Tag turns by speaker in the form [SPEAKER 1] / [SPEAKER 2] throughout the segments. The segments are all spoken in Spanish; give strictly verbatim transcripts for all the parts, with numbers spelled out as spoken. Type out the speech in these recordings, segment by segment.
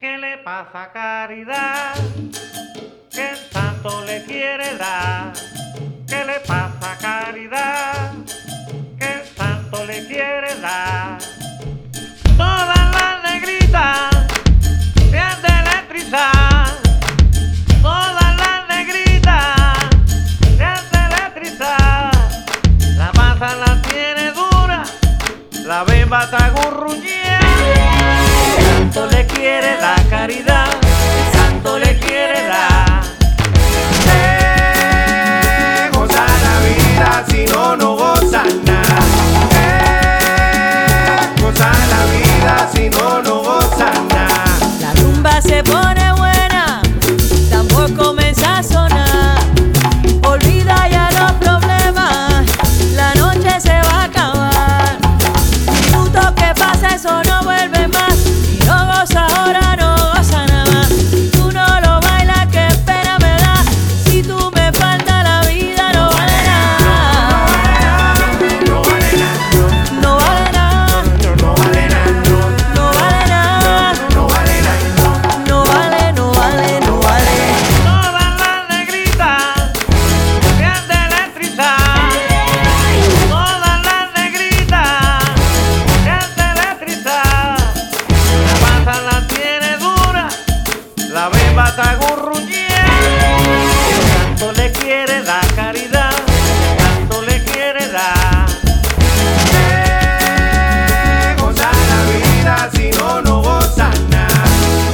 [SPEAKER 1] ¿Qué le pasa a Caridad? Que el santo le quiere dar. ¿Qué le pasa a Caridad? Que el santo le quiere dar. Todas las negritas se han de electrizar. Todas las negritas se han de electrizar. La masa la tiene dura, la beba está gurruñera. El santo le quiere dar Caridad, el santo le quiere dar.
[SPEAKER 2] Eh, goza la vida, si no, no goza nada. Eh, goza la vida, si no, no goza nada.
[SPEAKER 3] La rumba se pone buena, tambor comienza a sonar. Olvida ya los problemas, la noche se va a acabar. Minuto que pasa, eso no vuelve más. Si no goza ahora, no goza nada más. Tú no lo bailas, qué pena me da. Si tú me faltas, la vida no vale nada.
[SPEAKER 2] No vale nada,
[SPEAKER 3] No vale nada,
[SPEAKER 2] no vale nada,
[SPEAKER 3] no vale nada.
[SPEAKER 2] no vale nada.
[SPEAKER 3] No vale, no vale, no vale.
[SPEAKER 1] Todas las negritas se han de electrizar. Todas las negritas se han de electrizar. La masa la tiene dura, la beba está gurruñera. El santo le quiere dar Caridad, el santo le quiere dar.
[SPEAKER 2] Eh, goza la vida, si no, no goza nada.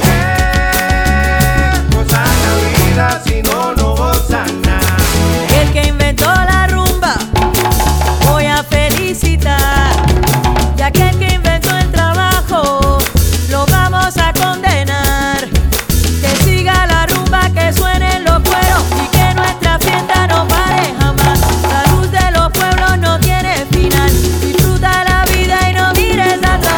[SPEAKER 2] Eh, goza la vida, si no, no goza nada.
[SPEAKER 3] El que inventó la rumba, voy a felicitar. Y aquel que inventó el trabajo, lo vamos a condenar. Que siga la rumba, que suenen los cueros y que nuestra fiesta no pare jamás. La luz de los pueblos no tiene final. Disfruta la vida y no mires atrás.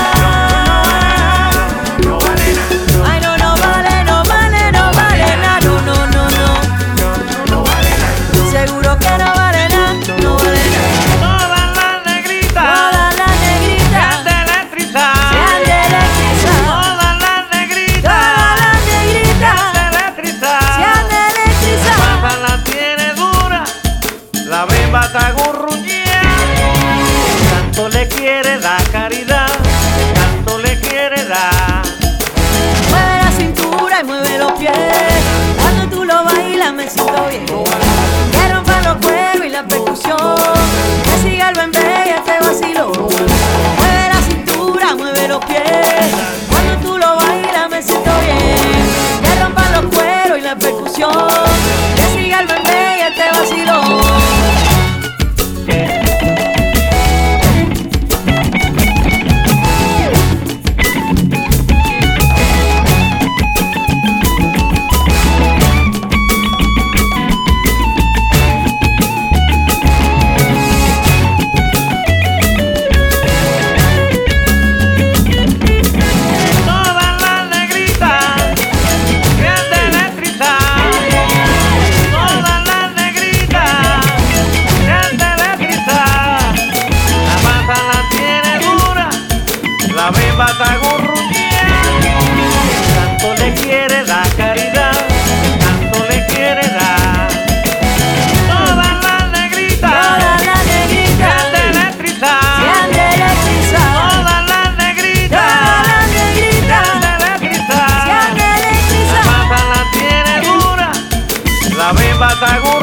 [SPEAKER 2] No vale nada,
[SPEAKER 3] Ay, no, no vale, no vale, no vale nada. No, no, no, no.
[SPEAKER 2] no vale nada.
[SPEAKER 3] Seguro que no vale nada, no vale nada.
[SPEAKER 1] Todas las negritas
[SPEAKER 3] Todas las
[SPEAKER 1] se
[SPEAKER 3] negritas
[SPEAKER 1] han de electrizar.
[SPEAKER 3] se han de electrizar.
[SPEAKER 1] Todas las negritas
[SPEAKER 3] Todas las
[SPEAKER 1] se
[SPEAKER 3] negritas
[SPEAKER 1] han de electrizar.
[SPEAKER 3] se han de
[SPEAKER 1] La
[SPEAKER 3] electrizar.
[SPEAKER 1] masa la tiene dura, la beba está gurruñera. El santo le quiere dar Caridad, el santo le quiere dar.
[SPEAKER 3] Mueve la cintura y mueve los pies. Cuando tú lo bailas me siento bien. Que rompan los cueros y la percusión. Que siga el bembé y este vacilo. Mueve la cintura, mueve los pies. Cuando tú lo bailas me siento bien. Que rompan los cueros y la percusión. Que siga el bembé y este vacilo.
[SPEAKER 1] Todas las negritas se han de electrizar. Todas las negritas se han de electrizar. La masa la tiene dura, la beba está gurruñera. El santo le quiere dar Caridad, el santo le quiere dar. Todas las negritas
[SPEAKER 3] Todas las
[SPEAKER 1] se
[SPEAKER 3] negritas
[SPEAKER 1] han de
[SPEAKER 3] se
[SPEAKER 1] electrizar.
[SPEAKER 3] han de electrizar.
[SPEAKER 1] Todas las negritas
[SPEAKER 3] Todas las
[SPEAKER 1] se
[SPEAKER 3] negritas
[SPEAKER 1] han de electrizar.
[SPEAKER 3] se han de
[SPEAKER 1] La
[SPEAKER 3] electrizar.
[SPEAKER 1] masa la tiene dura, la beba está gurruñera.